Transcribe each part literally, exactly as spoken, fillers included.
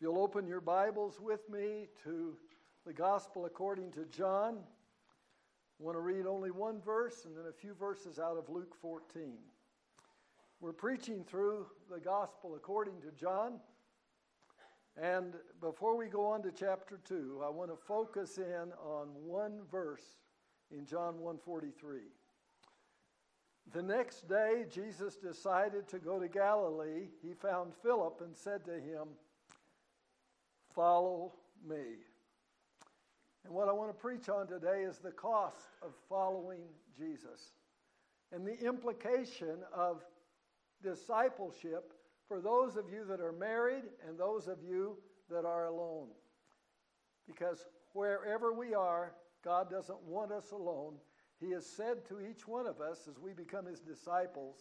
You'll open your Bibles with me to the Gospel according to John. I want to read only one verse and then a few verses out of Luke fourteen. We're preaching through the Gospel according to John. And before we go on to chapter two, I want to focus in on one verse in John one forty-three. The next day, Jesus decided to go to Galilee. He found Philip and said to him, "Follow me." And what I want to preach on today is the cost of following Jesus and the implication of discipleship for those of you that are married and those of you that are alone. Because wherever we are, God doesn't want us alone. He has said to each one of us as we become his disciples,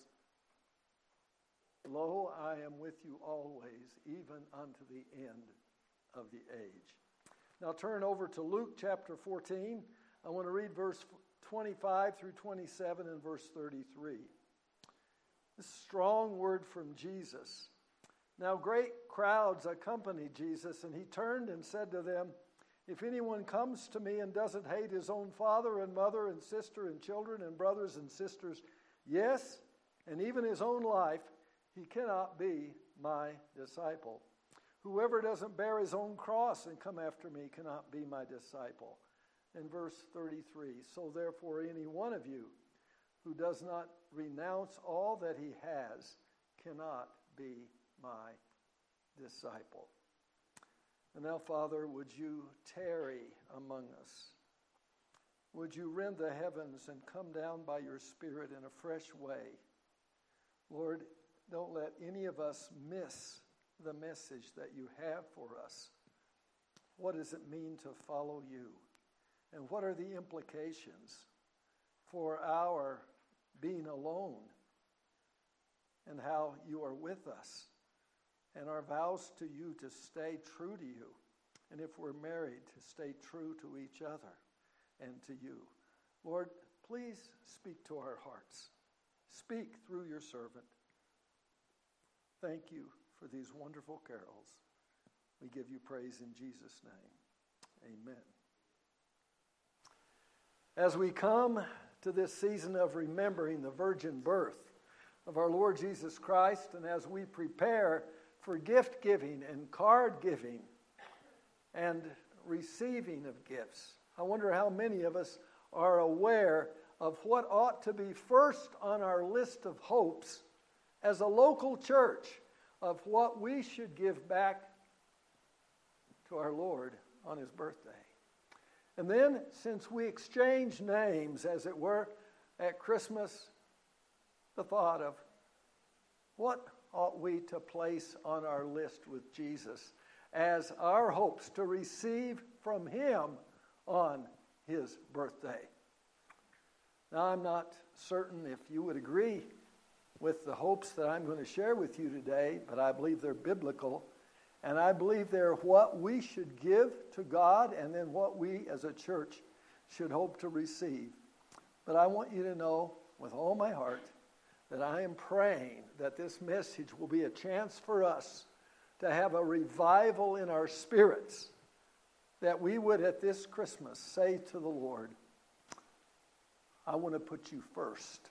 "Lo, I am with you always, even unto the end of the age." Now turn over to Luke chapter fourteen. I want to read verse twenty-five through twenty-seven and verse thirty-three. This strong word from Jesus. Now great crowds accompanied Jesus, and he turned and said to them, "If anyone comes to me and doesn't hate his own father and mother and sister and children and brothers and sisters, yes, and even his own life, he cannot be my disciple. Whoever doesn't bear his own cross and come after me cannot be my disciple." And verse thirty-three, "So therefore any one of you who does not renounce all that he has cannot be my disciple." And now, Father, would you tarry among us? Would you rend the heavens and come down by your Spirit in a fresh way? Lord, don't let any of us miss the message that you have for us. What does it mean to follow you? And what are the implications for our being alone? And how you are with us? And our vows to you to stay true to you. And if we're married, to stay true to each other and to you. Lord, please speak to our hearts. Speak through your servant. Thank you for these wonderful carols. We give you praise in Jesus' name. Amen. As we come to this season of remembering the virgin birth of our Lord Jesus Christ, and as we prepare for gift giving and card giving and receiving of gifts, I wonder how many of us are aware of what ought to be first on our list of hopes as a local church, of what we should give back to our Lord on his birthday. And then, since we exchange names, as it were, at Christmas, the thought of what ought we to place on our list with Jesus as our hopes to receive from him on his birthday. Now, I'm not certain if you would agree with the hopes that I'm going to share with you today, but I believe they're biblical, and I believe they're what we should give to God and then what we as a church should hope to receive. But I want you to know with all my heart that I am praying that this message will be a chance for us to have a revival in our spirits, that we would at this Christmas say to the Lord, "I want to put you first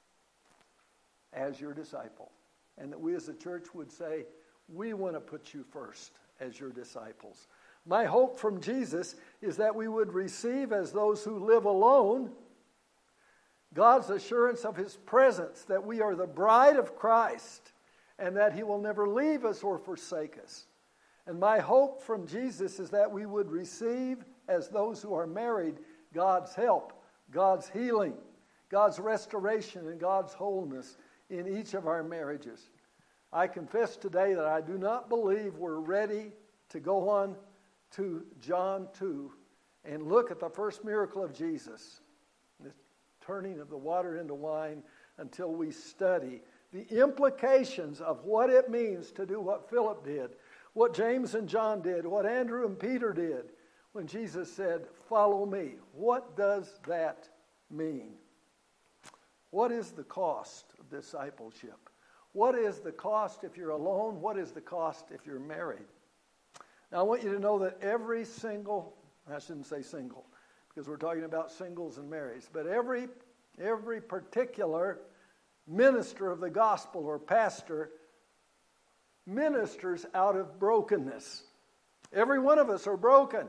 as your disciple." And that we as a church would say, "We want to put you first as your disciples." My hope from Jesus is that we would receive, as those who live alone, God's assurance of his presence, that we are the bride of Christ and that he will never leave us or forsake us. And my hope from Jesus is that we would receive, as those who are married, God's help, God's healing, God's restoration, and God's wholeness in each of our marriages. I confess today that I do not believe we're ready to go on to John two and look at the first miracle of Jesus, the turning of the water into wine, until we study the implications of what it means to do what Philip did, what James and John did, what Andrew and Peter did when Jesus said, "Follow me." What does that mean? What is the cost of discipleship? What is the cost if you're alone? What is the cost if you're married? Now, I want you to know that every single, I shouldn't say single, because we're talking about singles and marrieds, but every, every particular minister of the gospel or pastor ministers out of brokenness. Every one of us are broken.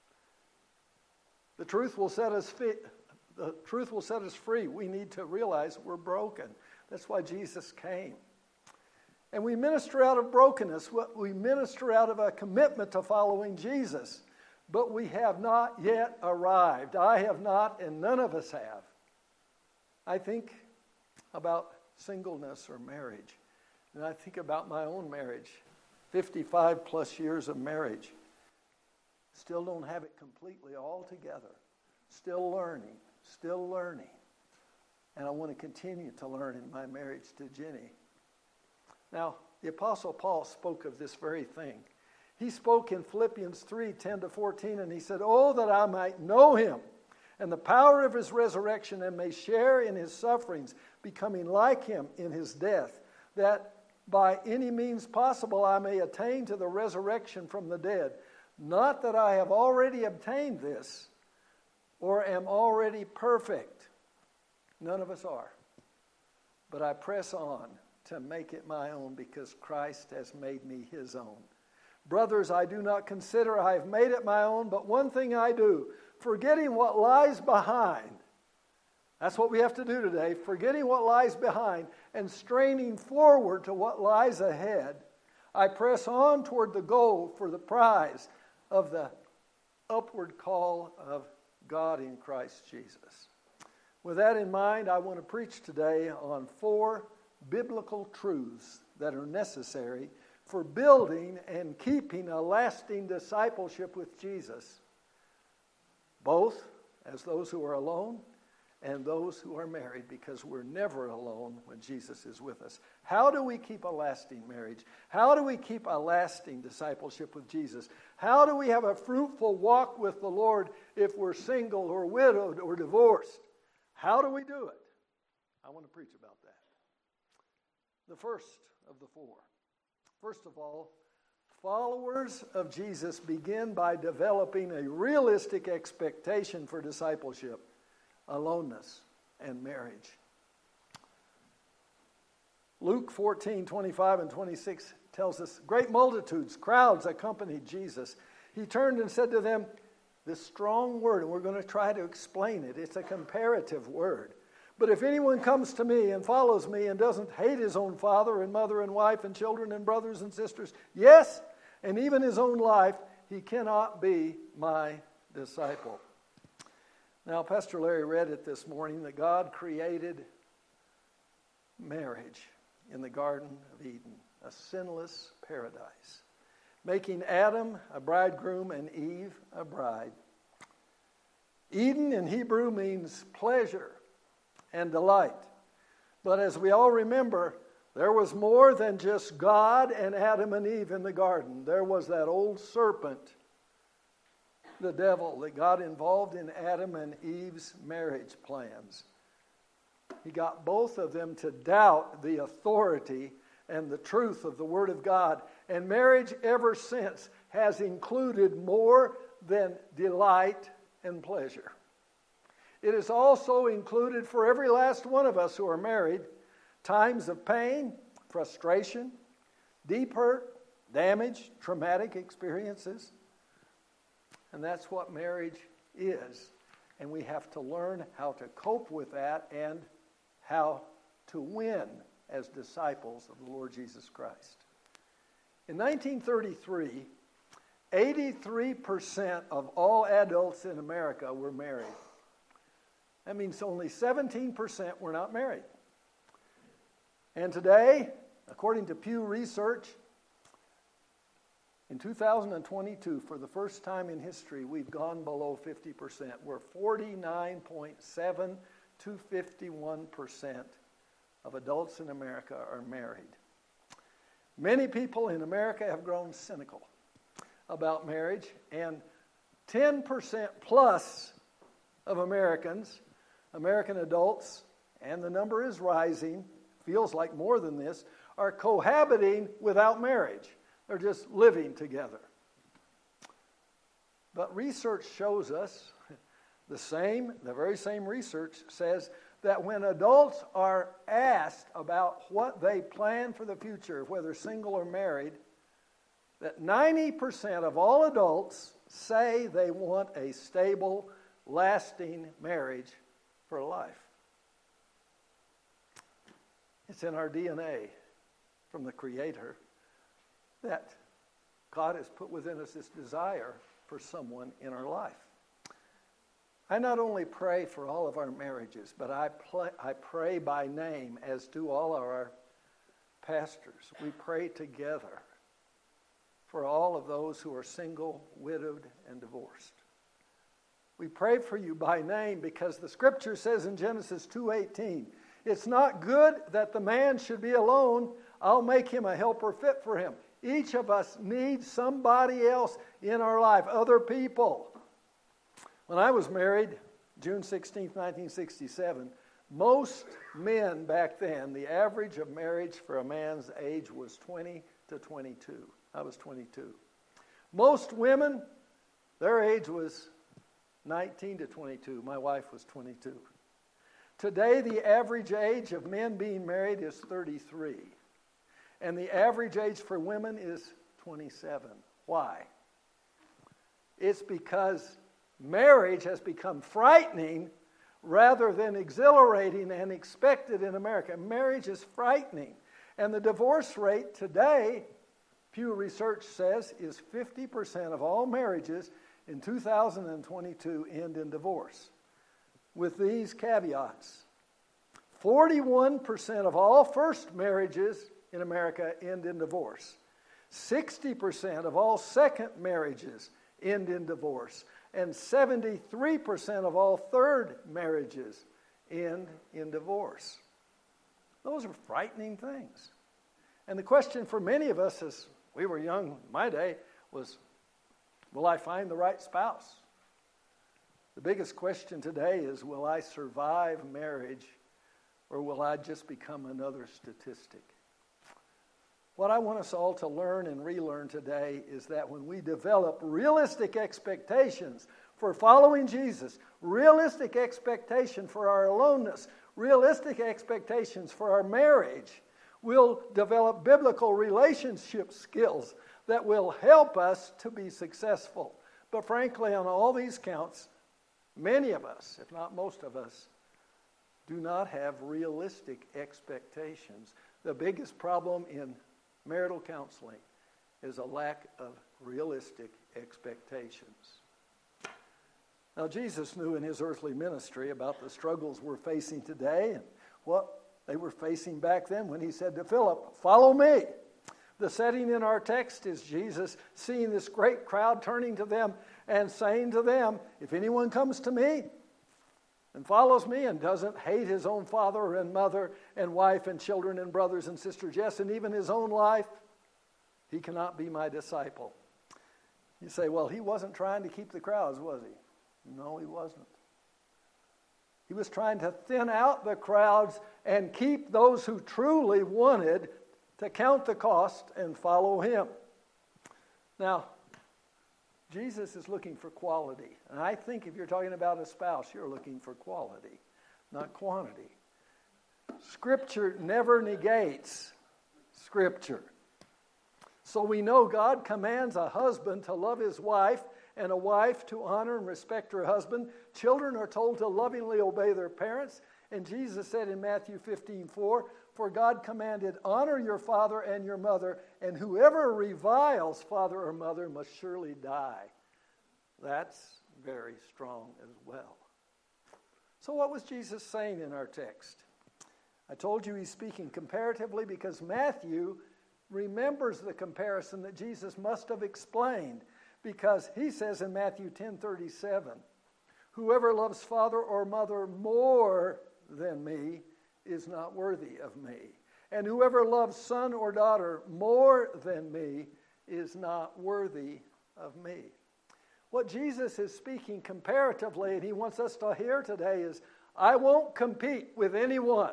The truth will set us free. The truth will set us free. We need to realize we're broken. That's why Jesus came. And we minister out of brokenness. We minister out of a commitment to following Jesus. But we have not yet arrived. I have not, and none of us have. I think about singleness or marriage. And I think about my own marriage. fifty-five plus years of marriage. Still don't have it completely all together. Still learning. Still learning. And I want to continue to learn in my marriage to Jenny. Now, the Apostle Paul spoke of this very thing. He spoke in Philippians three, ten to fourteen, and he said, "Oh, that I might know him, and the power of his resurrection, and may share in his sufferings, becoming like him in his death, that by any means possible I may attain to the resurrection from the dead. Not that I have already obtained this, or am already perfect." None of us are. "But I press on to make it my own, because Christ has made me his own. Brothers, I do not consider I have made it my own, but one thing I do, forgetting what lies behind." That's what we have to do today, forgetting what lies behind and straining forward to what lies ahead. "I press on toward the goal for the prize of the upward call of God in Christ Jesus." With that in mind, I want to preach today on four biblical truths that are necessary for building and keeping a lasting discipleship with Jesus, both as those who are alone and those who are married, because we're never alone when Jesus is with us. How do we keep a lasting marriage? How do we keep a lasting discipleship with Jesus? How do we have a fruitful walk with the Lord if we're single or widowed or divorced? How do we do it? I want to preach about that. The first of the four. First of all, followers of Jesus begin by developing a realistic expectation for discipleship, aloneness, and marriage. Luke fourteen, twenty-five and twenty-six tells us, "Great multitudes, crowds accompanied Jesus. He turned and said to them," this strong word, and we're going to try to explain it. It's a comparative word. "But if anyone comes to me and follows me and doesn't hate his own father and mother and wife and children and brothers and sisters, yes, and even his own life, he cannot be my disciple." Now, Pastor Larry read it this morning that God created marriage in the Garden of Eden, a sinless paradise, making Adam a bridegroom and Eve a bride. Eden in Hebrew means pleasure and delight. But as we all remember, there was more than just God and Adam and Eve in the garden. There was that old serpent, the devil, that got involved in Adam and Eve's marriage plans. He got both of them to doubt the authority and the truth of the Word of God. And marriage ever since has included more than delight and pleasure. It has also included for every last one of us who are married times of pain, frustration, deep hurt, damage, traumatic experiences. And that's what marriage is. And we have to learn how to cope with that and how to win as disciples of the Lord Jesus Christ. In nineteen thirty-three, eighty-three percent of all adults in America were married. That means only seventeen percent were not married. And today, according to Pew Research, in two thousand twenty-two, for the first time in history, we've gone below fifty percent. We're forty-nine point seven to fifty-one percent of adults in America are married. Many people in America have grown cynical about marriage, and ten percent plus of Americans, American adults, and the number is rising, feels like more than this, are cohabiting without marriage. They're just living together. But research shows us the same, the very same research says that when adults are asked about what they plan for the future, whether single or married, that ninety percent of all adults say they want a stable, lasting marriage for life. It's in our D N A from the Creator that God has put within us this desire for someone in our life. I not only pray for all of our marriages, but I, play, I pray by name, as do all of our pastors. We pray together for all of those who are single, widowed, and divorced. We pray for you by name because the Scripture says in Genesis two eighteen, it's not good that the man should be alone. I'll make him a helper fit for him. Each of us needs somebody else in our life, other people. When I was married, June sixteenth, nineteen sixty-seven, most men back then, the average of marriage for a man's age was twenty to twenty-two. I was twenty-two. Most women, their age was nineteen to twenty-two. My wife was twenty-two. Today, the average age of men being married is thirty-three. And the average age for women is twenty-seven. Why? It's because marriage has become frightening rather than exhilarating and expected in America. Marriage is frightening. And the divorce rate today, Pew Research says, is fifty percent of all marriages in two thousand twenty-two end in divorce. With these caveats, forty-one percent of all first marriages in America end in divorce. sixty percent of all second marriages end in divorce. And seventy-three percent of all third marriages end in divorce. Those are frightening things. And the question for many of us as we were young in my day was, will I find the right spouse? The biggest question today is, will I survive marriage or will I just become another statistic? What I want us all to learn and relearn today is that when we develop realistic expectations for following Jesus, realistic expectation for our aloneness, realistic expectations for our marriage, we'll develop biblical relationship skills that will help us to be successful. But frankly, on all these counts, many of us, if not most of us, do not have realistic expectations. The biggest problem in marital counseling is a lack of realistic expectations. Now, Jesus knew in his earthly ministry about the struggles we're facing today and what they were facing back then when he said to Philip, "Follow me." The setting in our text is Jesus seeing this great crowd turning to them and saying to them, if anyone comes to me and follows me and doesn't hate his own father and mother and wife and children and brothers and sisters, yes, and even his own life, he cannot be my disciple. You say, well, he wasn't trying to keep the crowds, was he? No, he wasn't. He was trying to thin out the crowds and keep those who truly wanted to count the cost and follow him. Now, Jesus is looking for quality. And I think if you're talking about a spouse, you're looking for quality, not quantity. Scripture never negates Scripture. So we know God commands a husband to love his wife and a wife to honor and respect her husband. Children are told to lovingly obey their parents. And Jesus said in Matthew fifteen four, for God commanded, honor your father and your mother, and whoever reviles father or mother must surely die. That's very strong as well. So what was Jesus saying in our text? I told you he's speaking comparatively because Matthew remembers the comparison that Jesus must have explained, because he says in Matthew ten thirty-seven, whoever loves father or mother more than me is not worthy of me. And whoever loves son or daughter more than me is not worthy of me. What Jesus is speaking comparatively, and he wants us to hear today, is I won't compete with anyone.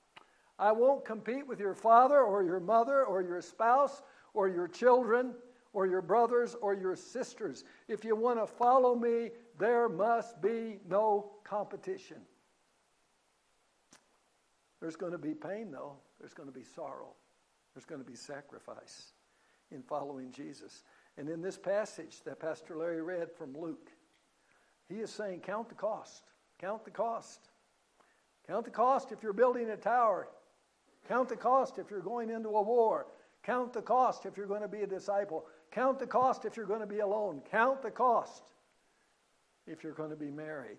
I won't compete with your father or your mother or your spouse or your children or your brothers or your sisters. If you want to follow me, there must be no competition. There's going to be pain, though. There's going to be sorrow. There's going to be sacrifice in following Jesus. And in this passage that Pastor Larry read from Luke, he is saying, count the cost. Count the cost. Count the cost if you're building a tower. Count the cost if you're going into a war. Count the cost if you're going to be a disciple. Count the cost if you're going to be alone. Count the cost if you're going to be married.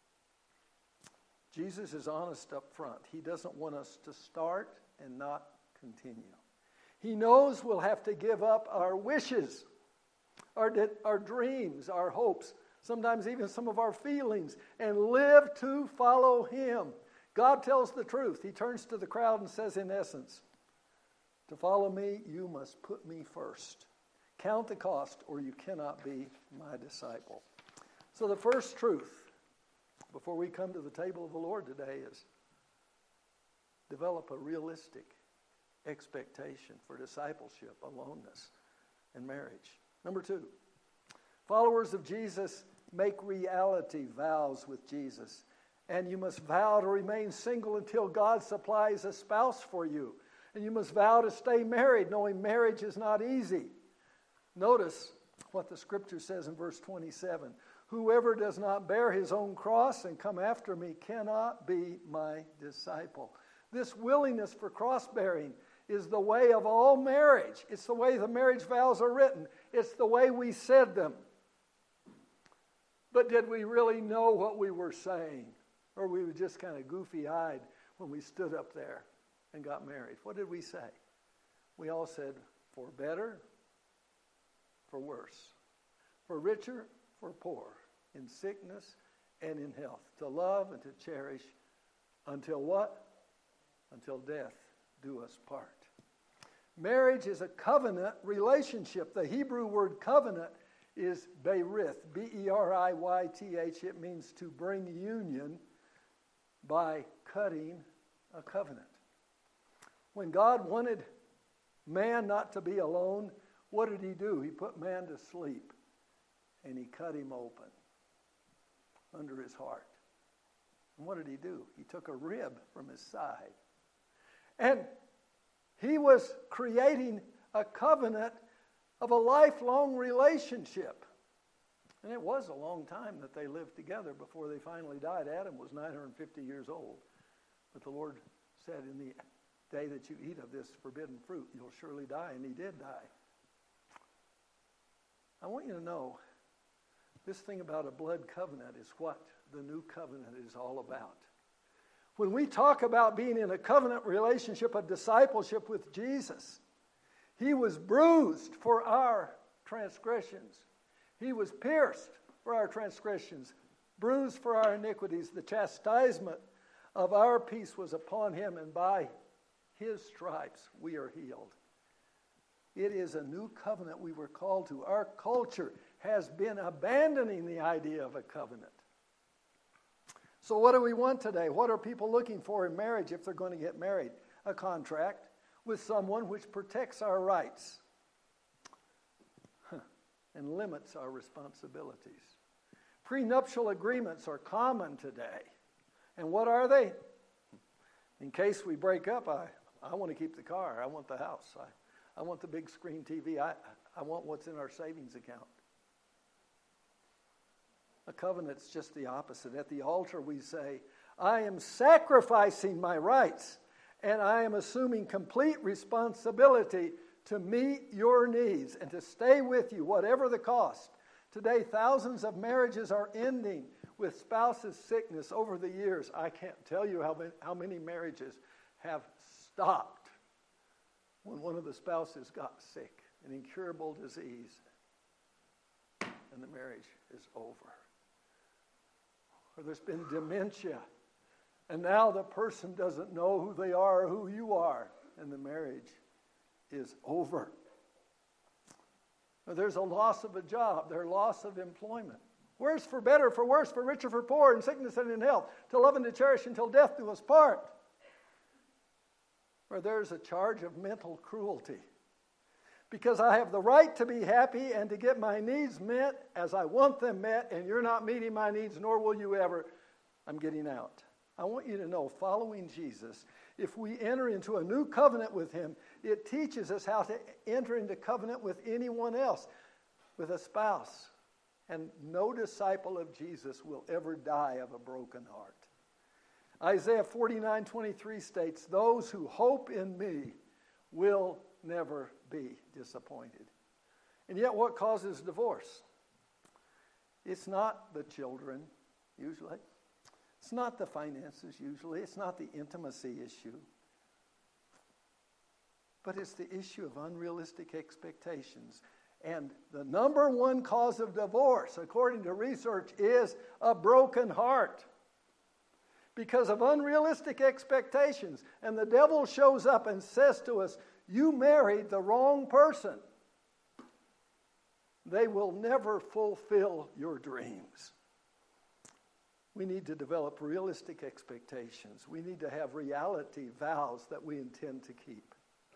Jesus is honest up front. He doesn't want us to start and not continue. He knows we'll have to give up our wishes, our, our dreams, our hopes, sometimes even some of our feelings, and live to follow Him. God tells the truth. He turns to the crowd and says, in essence, to follow me, you must put me first. Count the cost, or you cannot be my disciple. So the first truth, before we come to the table of the Lord today, is develop a realistic expectation for discipleship, aloneness, and marriage. Number two, followers of Jesus make reality vows with Jesus. And you must vow to remain single until God supplies a spouse for you. And you must vow to stay married, knowing marriage is not easy. Notice what the scripture says in verse twenty-seven. Whoever does not bear his own cross and come after me cannot be my disciple. This willingness for cross-bearing is the way of all marriage. It's the way the marriage vows are written. It's the way we said them. But did we really know what we were saying? Or we were just kind of goofy-eyed when we stood up there and got married? What did we say? We all said, for better, for worse. For richer, for poor. In sickness and in health. To love and to cherish until what? Until death do us part. Marriage is a covenant relationship. The Hebrew word covenant is berith, B E R I Y T H. It means to bring union by cutting a covenant. When God wanted man not to be alone, what did He do? He put man to sleep, and He cut him open under his heart. And what did He do? He took a rib from his side. And He was creating a covenant of a lifelong relationship. And it was a long time that they lived together before they finally died. Adam was nine hundred fifty years old. But the Lord said, in the day that you eat of this forbidden fruit, you'll surely die. And he did die. I want you to know, this thing about a blood covenant is what the new covenant is all about. When we talk about being in a covenant relationship, a discipleship with Jesus, He was bruised for our transgressions. He was pierced for our transgressions, bruised for our iniquities. The chastisement of our peace was upon Him, and by His stripes we are healed. It is a new covenant we were called to. Our culture has been abandoning the idea of a covenant. So what do we want today? What are people looking for in marriage if they're going to get married? A contract with someone which protects our rights and limits our responsibilities. Prenuptial agreements are common today. And what are they? In case we break up, I, I want to keep the car. I want the house. I, I want the big screen T V. I, I want what's in our savings account. A covenant's just the opposite. At the altar we say, I am sacrificing my rights, and I am assuming complete responsibility to meet your needs and to stay with you, whatever the cost. Today, thousands of marriages are ending with spouse's sickness over the years. I can't tell you how many, how many marriages have stopped when one of the spouses got sick, an incurable disease, and the marriage is over. Or there's been dementia, and now the person doesn't know who they are or who you are, and the marriage is over. Or there's a loss of a job, there's loss of employment. Worse for better, for worse, for richer, for poor, in sickness and in health, to love and to cherish until death do us part. Or there's a charge of mental cruelty. because I have the right to be happy and to get my needs met as I want them met, and you're not meeting my needs, nor will you ever, I'm getting out. I want you to know, following Jesus, if we enter into a new covenant with him, it teaches us how to enter into covenant with anyone else, with a spouse. And no disciple of Jesus will ever die of a broken heart. Isaiah forty-nine twenty-three states, those who hope in me will never be disappointed. And yet what causes divorce? It's not the children, usually. It's not the finances, usually. It's not the intimacy issue. But it's the issue of unrealistic expectations. And the number one cause of divorce, according to research, is a broken heart. Because of unrealistic expectations. And the devil shows up and says to us, you married the wrong person. They will never fulfill your dreams. We need to develop realistic expectations. We need to have reality vows that we intend to keep.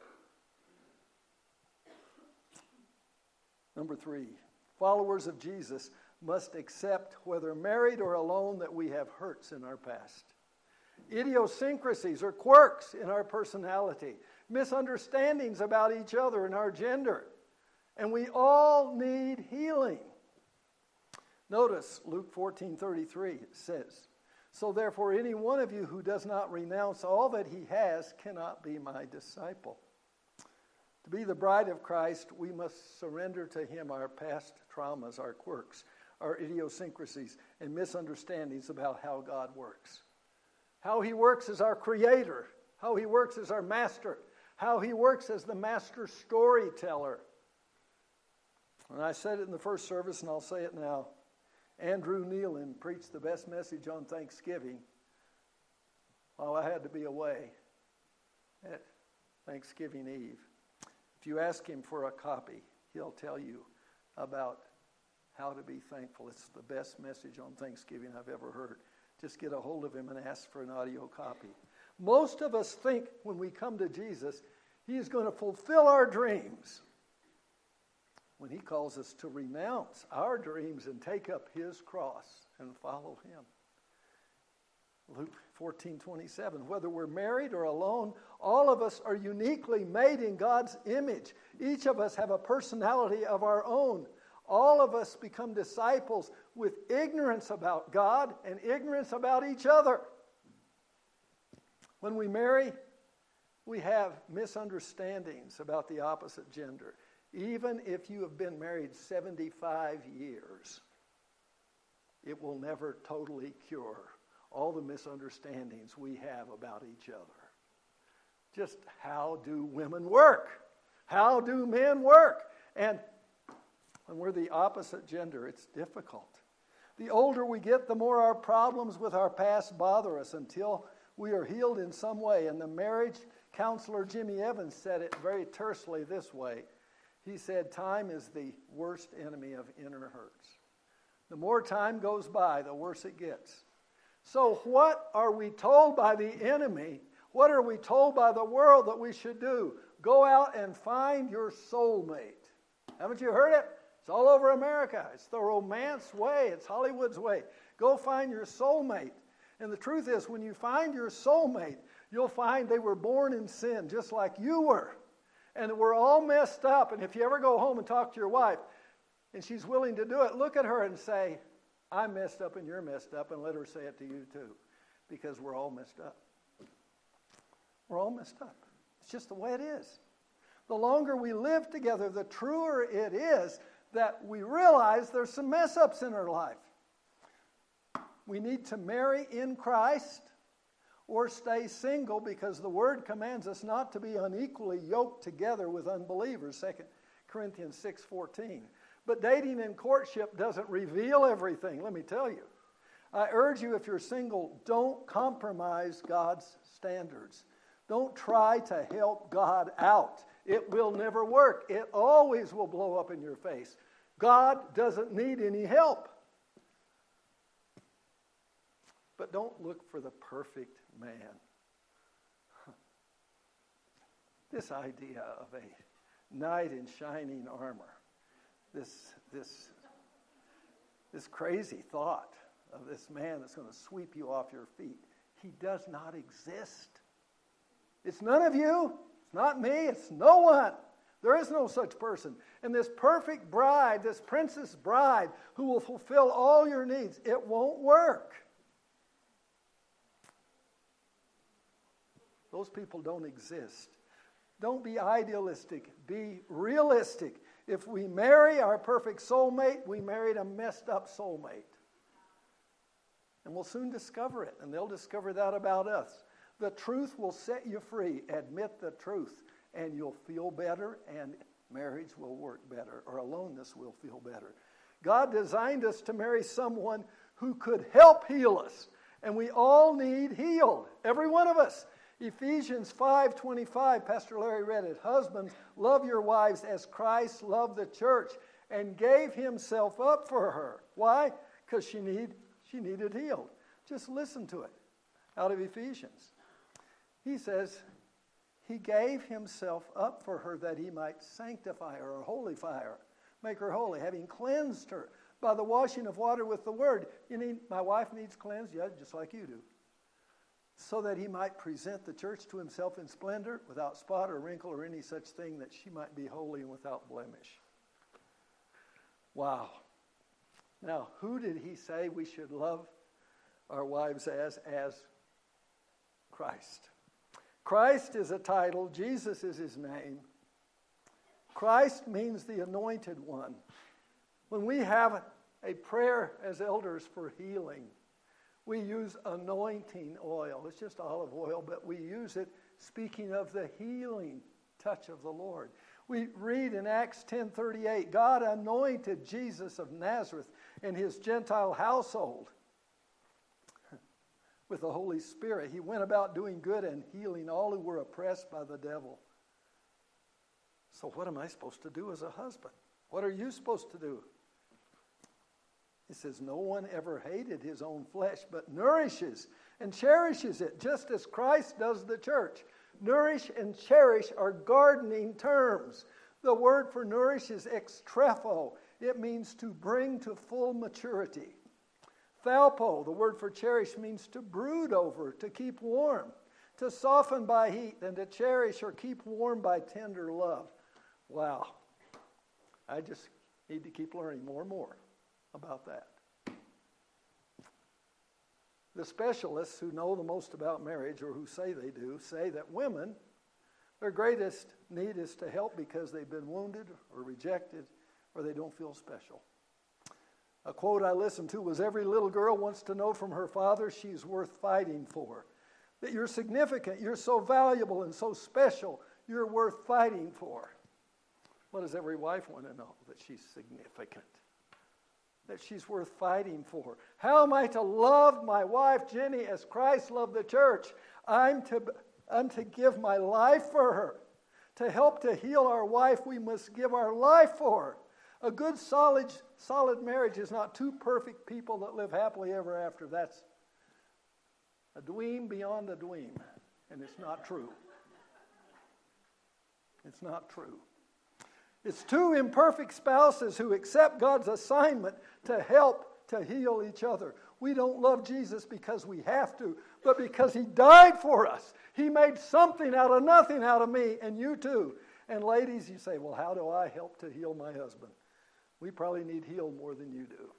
Number three, followers of Jesus must accept, whether married or alone, that we have hurts in our past. Idiosyncrasies or quirks in our personality. Misunderstandings about each other and our gender. And we all need healing. Notice Luke fourteen thirty-three says, so therefore any one of you who does not renounce all that he has cannot be my disciple. To be the bride of Christ, we must surrender to him our past traumas, our quirks, our idiosyncrasies, and misunderstandings about how God works. How he works as our creator, how he works as our master, how he works as the master storyteller. And I said it in the first service, and I'll say it now. Andrew Nealon preached the best message on Thanksgiving while I had to be away at Thanksgiving Eve. If you ask him for a copy, he'll tell you about how to be thankful. It's the best message on Thanksgiving I've ever heard. Just get a hold of him and ask for an audio copy. Most of us think when we come to Jesus, he is going to fulfill our dreams. When he calls us to renounce our dreams and take up his cross and follow him. Luke fourteen twenty-seven, whether we're married or alone, all of us are uniquely made in God's image. Each of us have a personality of our own. All of us become disciples with ignorance about God and ignorance about each other. When we marry, we have misunderstandings about the opposite gender. Even if you have been married seventy-five years, it will never totally cure all the misunderstandings we have about each other. Just how do women work? How do men work? And when we're the opposite gender, it's difficult. The older we get, the more our problems with our past bother us until we are healed in some way. And the marriage counselor Jimmy Evans said it very tersely this way. He said, time is the worst enemy of inner hurts. The more time goes by, the worse it gets. So what are we told by the enemy? What are we told by the world that we should do? Go out and find your soulmate. Haven't you heard it? It's all over America. It's the romance way. It's Hollywood's way. Go find your soulmate. And the truth is, when you find your soulmate, you'll find they were born in sin, just like you were. And we're all messed up. And if you ever go home and talk to your wife, and she's willing to do it, look at her and say, I'm messed up and you're messed up, and let her say it to you too. Because we're all messed up. We're all messed up. It's just the way it is. The longer we live together, the truer it is that we realize there's some mess ups in our life. We need to marry in Christ or stay single, because the Word commands us not to be unequally yoked together with unbelievers, Second Corinthians six fourteen. But dating and courtship doesn't reveal everything, let me tell you. I urge you, if you're single, don't compromise God's standards. Don't try to help God out. It will never work. It always will blow up in your face. God doesn't need any help. But don't look for the perfect man. This idea of a knight in shining armor. This, this, this crazy thought of this man that's going to sweep you off your feet. He does not exist. It's none of you. It's not me. It's no one. There is no such person. And this perfect bride, this princess bride who will fulfill all your needs, it won't work. Those people don't exist. Don't be idealistic. Be realistic. If we marry our perfect soulmate, we married a messed up soulmate. And we'll soon discover it, and they'll discover that about us. The truth will set you free. Admit the truth, and you'll feel better, and marriage will work better, or aloneness will feel better. God designed us to marry someone who could help heal us, and we all need healed, every one of us. Ephesians five twenty-five, Pastor Larry read it. Husbands, love your wives as Christ loved the church and gave himself up for her. Why? Because she need, she needed healed. Just listen to it out of Ephesians. He says, he gave himself up for her that he might sanctify her or holify her, make her holy, having cleansed her by the washing of water with the word. You need, my wife needs cleansed, yeah, just like you do. So that he might present the church to himself in splendor, without spot or wrinkle or any such thing, that she might be holy and without blemish. Wow. Now, who did he say we should love our wives as? As Christ. Christ is a title. Jesus is his name. Christ means the anointed one. When we have a prayer as elders for healing, we use anointing oil. It's just olive oil, but we use it speaking of the healing touch of the Lord. We read in Acts ten thirty-eight, God anointed Jesus of Nazareth and his Gentile household with the Holy Spirit. He went about doing good and healing all who were oppressed by the devil. So what am I supposed to do as a husband? What are you supposed to do? He says, no one ever hated his own flesh, but nourishes and cherishes it, just as Christ does the church. Nourish and cherish are gardening terms. The word for nourish is extrepho. It means to bring to full maturity. Thalpo, the word for cherish, means to brood over, to keep warm, to soften by heat, and to cherish or keep warm by tender love. Wow. I just need to keep learning more and more about that. The specialists who know the most about marriage, or who say they do, say that women, their greatest need is to help because they've been wounded or rejected, or they don't feel special. A quote I listened to was, every little girl wants to know from her father she's worth fighting for. That you're significant, you're so valuable and so special, you're worth fighting for. What does every wife want to know? That she's significant. That she's worth fighting for. How am I to love my wife, Jenny, as Christ loved the church? I'm to, I'm to give my life for her. To help to heal our wife, we must give our life for her. A good, solid, solid marriage is not two perfect people that live happily ever after. That's a dweem beyond a dweem, and it's not true. It's not true. It's two imperfect spouses who accept God's assignment to help to heal each other. We don't love Jesus because we have to, but because he died for us. He made something out of nothing out of me, and you too. And ladies, you say, well, how do I help to heal my husband? We probably need healed more than you do.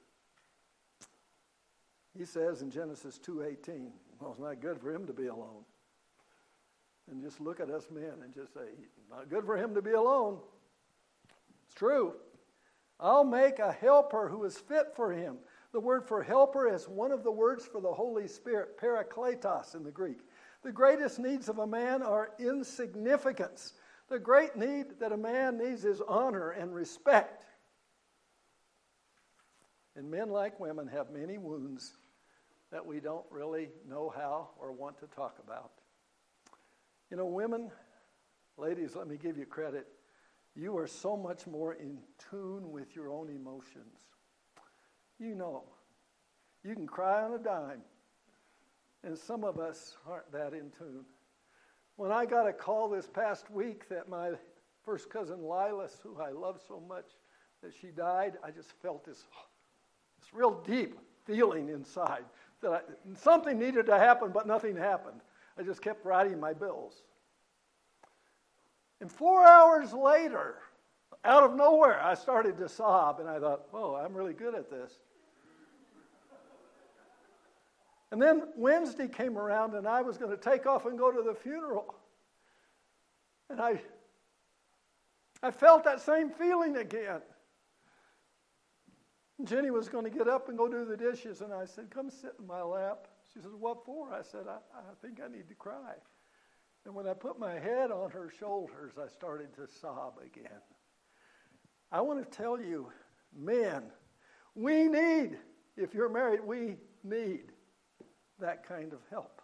He says in Genesis two eighteen, well, it's not good for him to be alone. And just look at us men and just say, not good for him to be alone. It's true. I'll make a helper who is fit for him. The word for helper is one of the words for the Holy Spirit, parakletos in the Greek. The greatest needs of a man are insignificance. The great need that a man needs is honor and respect. And men, like women, have many wounds that we don't really know how or want to talk about. You know, women, ladies, let me give you credit. You are so much more in tune with your own emotions. You know, you can cry on a dime, and some of us aren't that in tune. When I got a call this past week that my first cousin Lilas, who I love so much, that she died, I just felt this, this real deep feeling inside that I, something needed to happen, but nothing happened. I just kept writing my bills. And four hours later, out of nowhere, I started to sob, and I thought, oh, I'm really good at this. And then Wednesday came around, and I was going to take off and go to the funeral. And I, I felt that same feeling again. Jenny was going to get up and go do the dishes, and I said, come sit in my lap. She said, what for? I said, I, I think I need to cry. And when I put my head on her shoulders, I started to sob again. I want to tell you, men, we need, if you're married, we need that kind of help.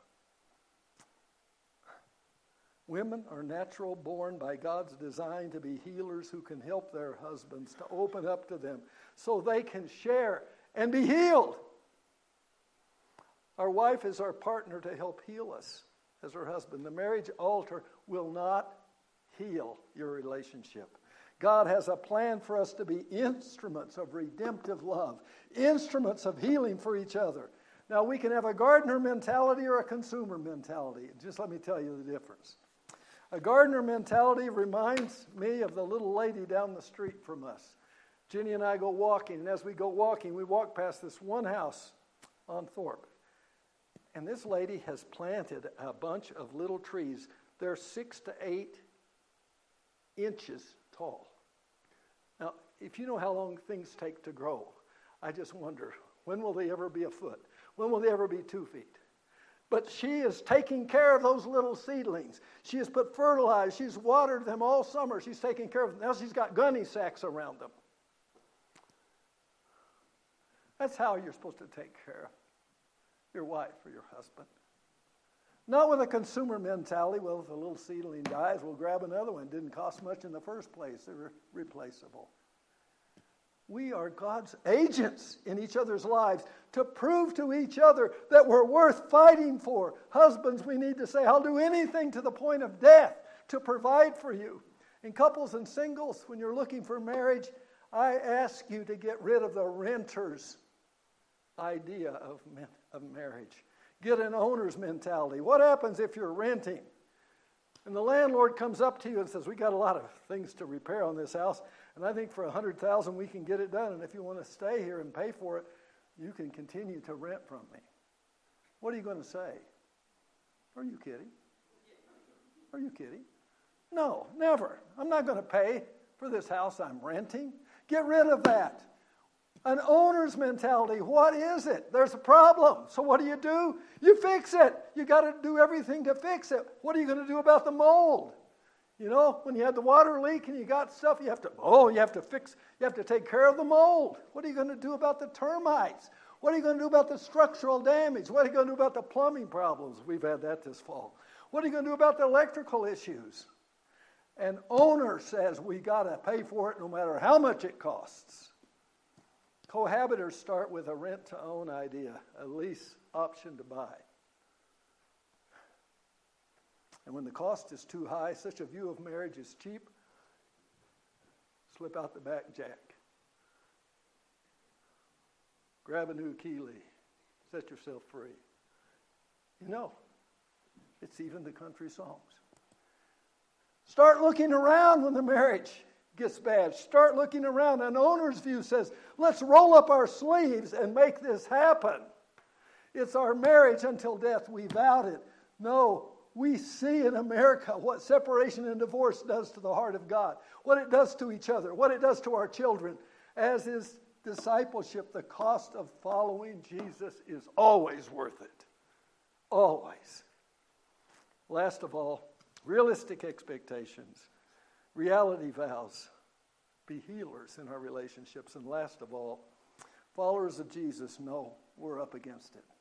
Women are natural born by God's design to be healers who can help their husbands to open up to them so they can share and be healed. Our wife is our partner to help heal us as her husband. The marriage altar will not heal your relationship. God has a plan for us to be instruments of redemptive love, instruments of healing for each other. Now, we can have a gardener mentality or a consumer mentality. Just let me tell you the difference. A gardener mentality reminds me of the little lady down the street from us. Jenny and I go walking, and as we go walking, we walk past this one house on Thorpe. And this lady has planted a bunch of little trees. They're six to eight inches tall. Now, if you know how long things take to grow, I just wonder, when will they ever be a foot? When will they ever be two feet? But she is taking care of those little seedlings. She has put fertilizer. She's watered them all summer. She's taking care of them. Now she's got gunny sacks around them. That's how you're supposed to take care of your wife or your husband. Not with a consumer mentality. Well, if a little seedling dies, we'll grab another one. It didn't cost much in the first place. They're replaceable. We are God's agents in each other's lives to prove to each other that we're worth fighting for. Husbands, we need to say, I'll do anything to the point of death to provide for you. And couples and singles, when you're looking for marriage, I ask you to get rid of the renter's idea of, of marriage. Get an owner's mentality. What happens if you're renting? And the landlord comes up to you and says, we got a lot of things to repair on this house, and I think for one hundred thousand dollars we can get it done, and if you want to stay here and pay for it, you can continue to rent from me. What are you going to say? Are you kidding? Are you kidding? No, never. I'm not going to pay for this house I'm renting. Get rid of that. An owner's mentality, what is it? There's a problem. So what do you do? You fix it. You got to do everything to fix it. What are you going to do about the mold? You know, when you had the water leak and you got stuff, you have to, oh, you have to fix, you have to take care of the mold. What are you going to do about the termites? What are you going to do about the structural damage? What are you going to do about the plumbing problems? We've had that this fall. What are you going to do about the electrical issues? An owner says we got to pay for it no matter how much it costs. Cohabitors start with a rent-to-own idea, a lease option to buy. And when the cost is too high, such a view of marriage is cheap, slip out the back jack. Grab a new Keeley, set yourself free. You know, it's even the country songs. Start looking around when the marriage gets bad. Start looking around. An owner's view says, let's roll up our sleeves and make this happen. It's our marriage until death. We vowed it. No, we see in America what separation and divorce does to the heart of God, what it does to each other, what it does to our children. As is discipleship, the cost of following Jesus is always worth it. Always. Last of all, realistic expectations. Reality vows. Be healers in our relationships. And last of all, followers of Jesus know we're up against it.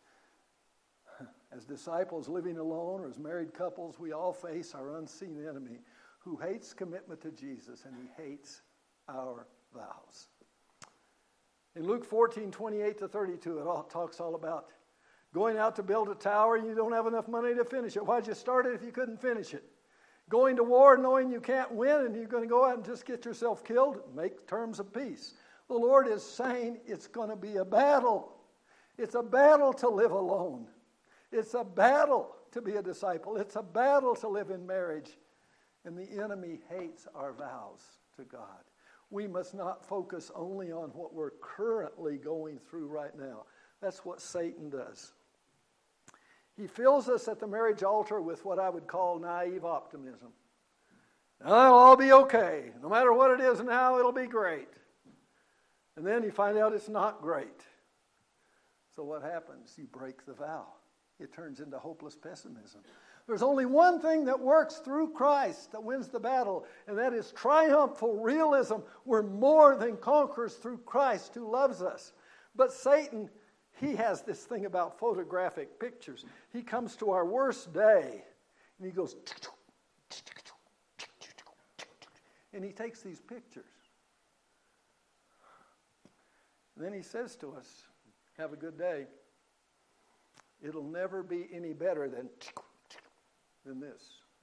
As disciples living alone or as married couples, we all face our unseen enemy who hates commitment to Jesus, and he hates our vows. In Luke fourteen, twenty-eight to thirty-two, it all talks all about going out to build a tower and you don't have enough money to finish it. Why'd you start it if you couldn't finish it? Going to war knowing you can't win and you're going to go out and just get yourself killed, make terms of peace. The Lord is saying it's going to be a battle. It's a battle to live alone. It's a battle to be a disciple. It's a battle to live in marriage. And the enemy hates our vows to God. We must not focus only on what we're currently going through right now. That's what Satan does. He fills us at the marriage altar with what I would call naive optimism. Now, it'll all be okay. No matter what it is now, it'll be great. And then you find out it's not great. So what happens? You break the vow. It turns into hopeless pessimism. There's only one thing that works through Christ that wins the battle, and that is triumphal realism. We're more than conquerors through Christ who loves us. But Satan, he has this thing about photographic pictures. He comes to our worst day, and he goes, and he takes these pictures. And then he says to us, have a good day. It'll never be any better than, than this.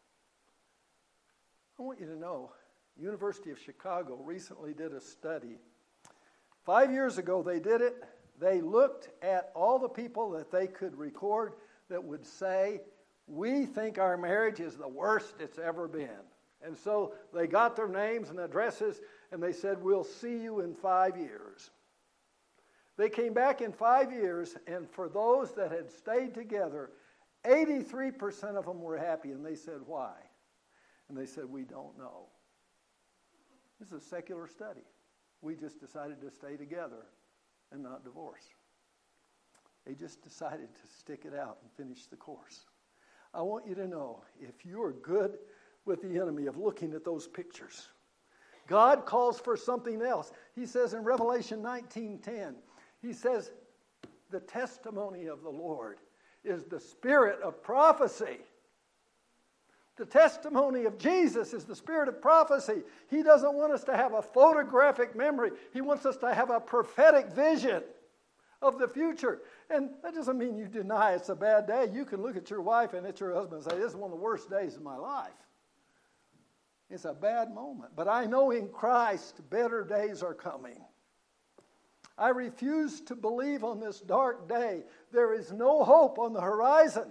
I want you to know, University of Chicago recently did a study. Five years ago they did it. They looked at all the people that they could record that would say, we think our marriage is the worst it's ever been. And so they got their names and addresses, and they said, we'll see you in five years. They came back in five years, and for those that had stayed together, eighty-three percent of them were happy. And they said, why? And they said, we don't know. This is a secular study. We just decided to stay together and not divorce. They just decided to stick it out and finish the course. I want you to know, if you are good with the enemy of looking at those pictures, God calls for something else. He says in Revelation nineteen ten, he says, the testimony of the Lord is the spirit of prophecy. The testimony of Jesus is the spirit of prophecy. He doesn't want us to have a photographic memory. He wants us to have a prophetic vision of the future. And that doesn't mean you deny it's a bad day. You can look at your wife and at your husband and say, this is one of the worst days of my life. It's a bad moment. But I know in Christ better days are coming. I refuse to believe on this dark day there is no hope on the horizon.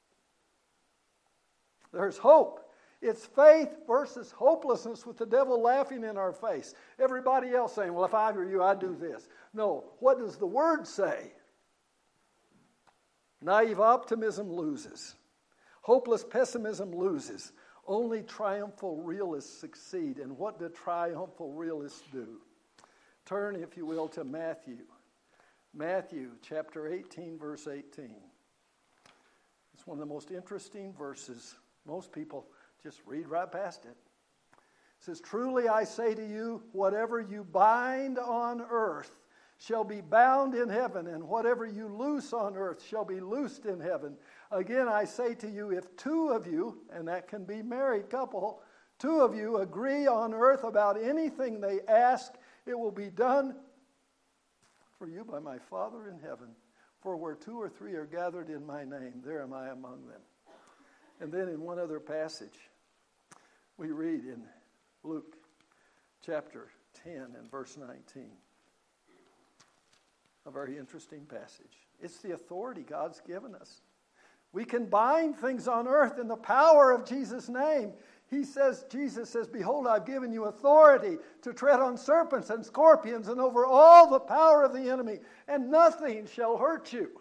There's hope. It's faith versus hopelessness with the devil laughing in our face. Everybody else saying, well, if I were you, I'd do this. No, what does the Word say? Naive optimism loses. Hopeless pessimism loses. Only triumphal realists succeed. And what do triumphal realists do? Turn, if you will, to Matthew. Matthew chapter eighteen, verse eighteen. It's one of the most interesting verses. Most people just read right past it. It says, truly I say to you, whatever you bind on earth shall be bound in heaven, and whatever you loose on earth shall be loosed in heaven. Again, I say to you, if two of you, and that can be married couple, two of you agree on earth about anything they ask, it will be done for you by my Father in heaven. For where two or three are gathered in my name, there am I among them. And then in one other passage, we read in Luke chapter ten and verse nineteen. A very interesting passage. It's the authority God's given us. We can bind things on earth in the power of Jesus' name. He says, Jesus says, behold, I've given you authority to tread on serpents and scorpions and over all the power of the enemy, and nothing shall hurt you.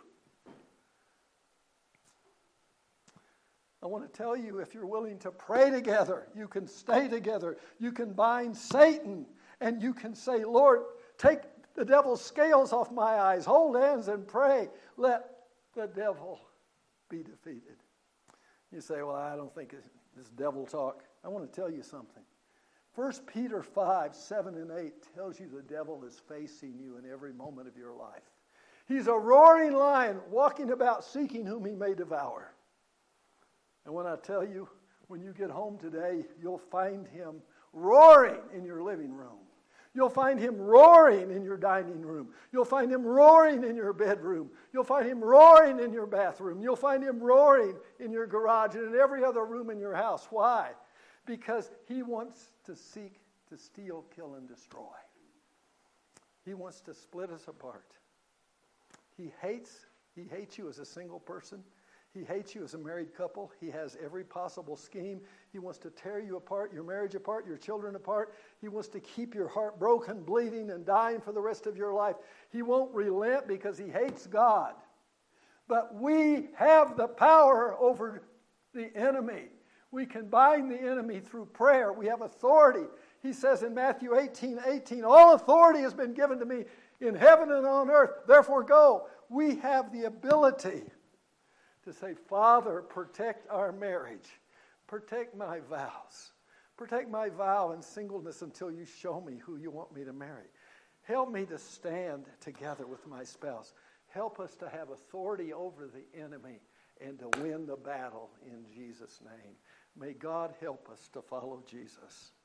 I want to tell you, if you're willing to pray together, you can stay together. You can bind Satan, and you can say, Lord, take the devil's scales off my eyes. Hold hands and pray. Let the devil be defeated. You say, well, I don't think this devil talk. I want to tell you something. First Peter five, seven and eight tells you the devil is facing you in every moment of your life. He's a roaring lion walking about seeking whom he may devour. And when I tell you, when you get home today, you'll find him roaring in your living room. You'll find him roaring in your dining room. You'll find him roaring in your bedroom. You'll find him roaring in your bathroom. You'll find him roaring in your garage and in every other room in your house. Why? because he wants to seek to steal, kill, and destroy. He wants to split us apart. He hates, he hates you as a single person. He hates you as a married couple. He has every possible scheme. He wants to tear you apart, your marriage apart, your children apart. He wants to keep your heart broken, bleeding, and dying for the rest of your life. He won't relent because he hates God. But we have the power over the enemy. We can bind the enemy through prayer. We have authority. He says in Matthew eighteen eighteen, all authority has been given to me in heaven and on earth. Therefore go. We have the ability to say, Father, protect our marriage. Protect my vows. Protect my vow in singleness until you show me who you want me to marry. Help me to stand together with my spouse. Help us to have authority over the enemy and to win the battle in Jesus' name. May God help us to follow Jesus.